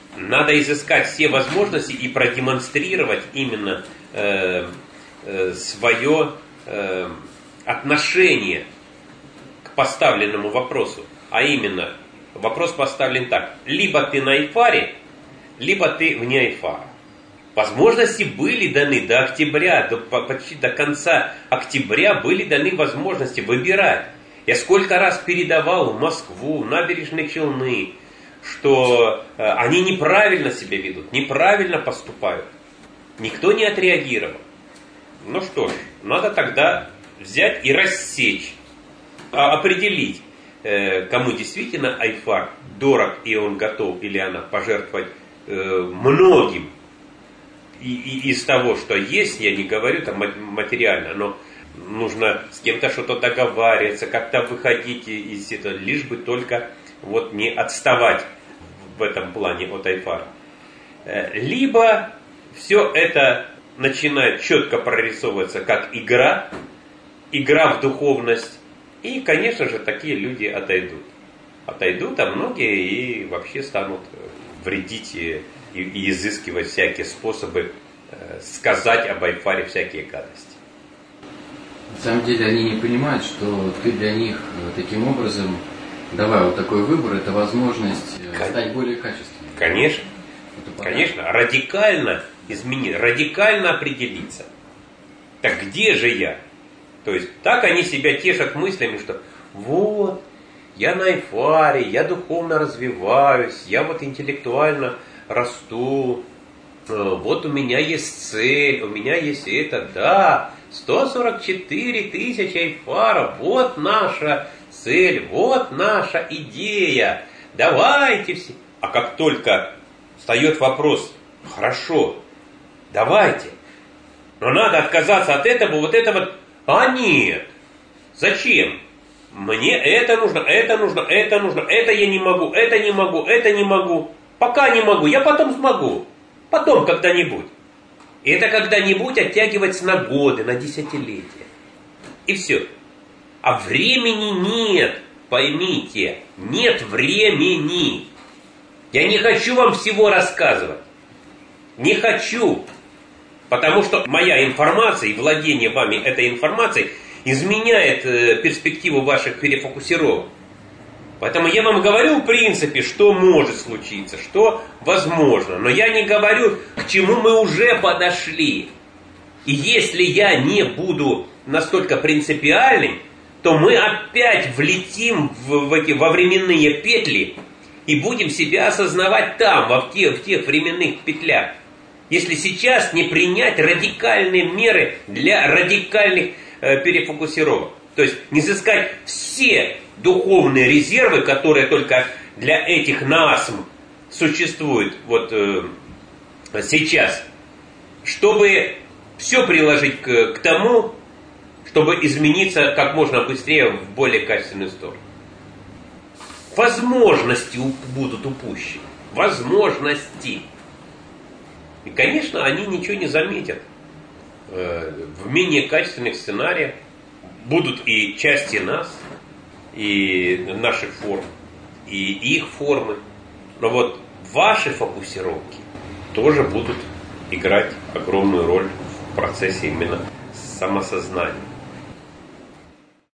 Надо изыскать все возможности и продемонстрировать именно свое отношение к поставленному вопросу. А именно, вопрос поставлен так. Либо ты на айфаре, либо ты вне айфара. Возможности были даны до октября, почти до конца октября были даны возможности выбирать. Я сколько раз передавал в Москву, в Набережные Челны, что они неправильно себя ведут, неправильно поступают. Никто не отреагировал. Ну что ж, надо тогда взять и рассечь, определить, кому действительно айфар дорог и он готов или она пожертвовать многим из того, что есть, я не говорю там материально, но нужно с кем-то что-то договариваться, как-то выходить из этого, лишь бы только вот не отставать в этом плане от айфара. Либо все это начинает четко прорисовываться как игра в духовность, и, конечно же, такие люди отойдут. Отойдут, а многие и вообще станут вредить и изыскивать всякие способы сказать об айфаре всякие гадости. На самом деле они не понимают, что ты для них таким образом, давая вот такой выбор, это возможность стать более качественным. Конечно, конечно, радикально изменить, радикально определиться. Так где же я? То есть так они себя тешат мыслями, что вот, я на айфаре, я духовно развиваюсь, я вот интеллектуально расту, вот у меня есть цель, у меня есть это, да, 144 тысячи айфаров, вот наша цель, вот наша идея, давайте все. А как только встает вопрос, хорошо, давайте, но надо отказаться от этого, вот этого, а нет, зачем? Мне это нужно, это нужно, это нужно, это я не могу, это не могу, это не могу. Пока не могу, я потом смогу. Потом когда-нибудь. И это когда-нибудь оттягивается на годы, на десятилетия. И все. А времени нет, поймите, нет времени. Я не хочу вам всего рассказывать. Не хочу. Потому что моя информация и владение вами этой информацией изменяет перспективу ваших перефокусировок. Поэтому я вам говорю в принципе, что может случиться, что возможно. Но я не говорю, к чему мы уже подошли. И если я не буду настолько принципиальным, то мы опять влетим во временные петли и будем себя осознавать там, в тех временных петлях. Если сейчас не принять радикальные меры для радикальных перефокусировок. То есть не сыскать все духовные резервы, которые только для этих наасм существуют вот сейчас, чтобы все приложить к тому, чтобы измениться как можно быстрее в более качественную сторону. Возможности будут упущены. Возможности. И, конечно, они ничего не заметят. В менее качественных сценариях будут и части нас, и наших форм, и их формы. Но вот ваши фокусировки тоже будут играть огромную роль в процессе именно самосознания.